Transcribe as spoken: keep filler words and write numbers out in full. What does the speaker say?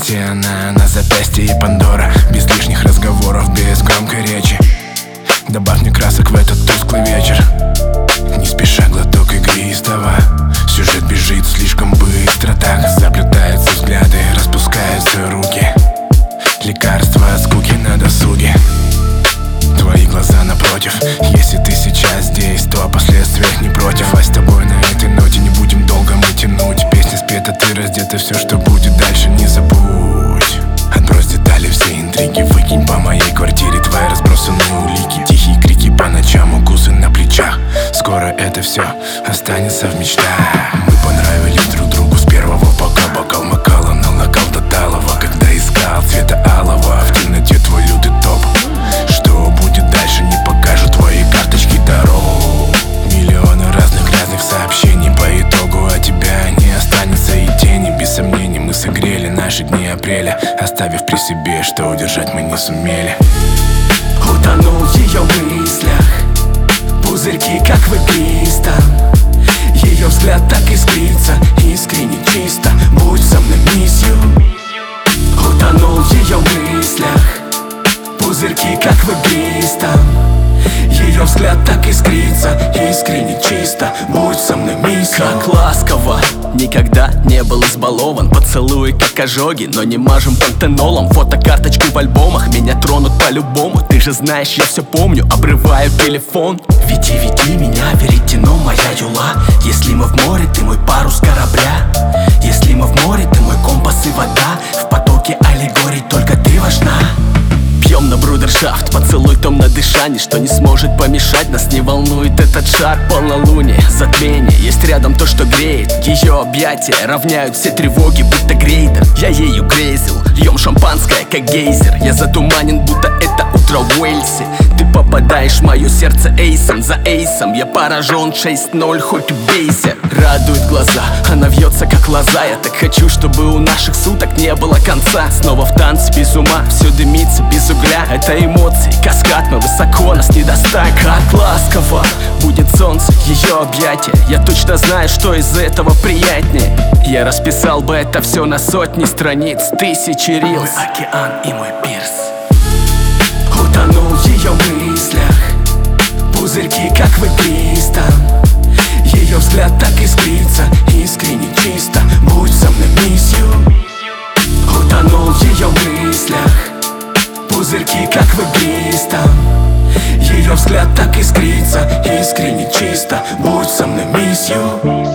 запястье, она на запястье и Пандора. Без лишних разговоров, без громкой речи. Добавь мне красок в этот тусклый вечер. Не спеша глоток игристого. Сюжет бежит слишком быстро, так заплетаются взгляды, распускаются руки. Лекарства от скуки на досуге. Твои глаза напротив. Если ты сейчас здесь, то о последствиях не против. А с тобой на этой ноте не будем долго мы тянуть. Песня спета, ты раздета, все, что будет дальше, не забудь. Отбрось детали, все интриги, выкинь по моей квартире твои разбросанные улики. Тихие крики по ночам, укусы на плечах. Скоро это все останется в мечтах. Мы понравились друг другу с первого, пока бокал макала налагал до талого. Когда искал цвета алого, в темноте твой лютый топ. Что будет дальше, не покажут твои карточки дорог. Миллионы разных грязных сообщений, по итогу от тебя не останется и тени. Без сомнений мы согрели наши дни апреля, оставив при себе, что удержать мы не сумели. Утонул в ее мыслях, пузырьки как в игристом. Ее взгляд так искрится, искренне чисто. Будь со мной, miss you. Утонул в ее мыслях, пузырьки как в игристом. Ее взгляд так искрится, искренне чисто. Будь со мной, miss you. Как ласково, никогда не был избалован. Поцелуи как ожоги, но не мажем пантенолом. Фотокарточки в альбомах меня тронут по-любому. Ты же знаешь, я все помню, обрываю телефон. Веди, веди меня, веретено, моя юла. Если мы в море, ты мой парус корабля. Если мы в море, ты мой компас и вода. В потоке аллегорий только ты важна. Пьем на брудершафт, поцелуй томно дыша. Ничто не сможет помешать, нас не волнует этот шар. Полнолуние, затмение, есть рядом то, что греет. Ее объятия равняют все тревоги, будто грейдер. Я ею грезил, льем шампанское, как гейзер. Я затуманен, будто это утро в Уэльсе. Ты попадаешь в мое сердце эйсом за эйсом. Я поражен, шесть ноль, хоть убейся. Радует глаза, она вьется как лоза. Я так хочу, чтобы у наших суток не было конца. Снова в танце без ума, все дымится без угля. Это эмоции, каскад, мы высоко, нас не достать. Как ласково будет солнце, ее объятия. Я точно знаю, что из этого приятнее. Я расписал бы это все на сотни страниц, тысячи рилс. Мой океан и мой пирс. Утонул в ее мыслях, пузырьки как в игристом. Ее взгляд так искрится, искренне чисто. Будь со мной, miss you. Утонул в ее мыслях, пузырьки как в игристом. Ее взгляд так искрится, искренне чисто. Будь со мной, miss you.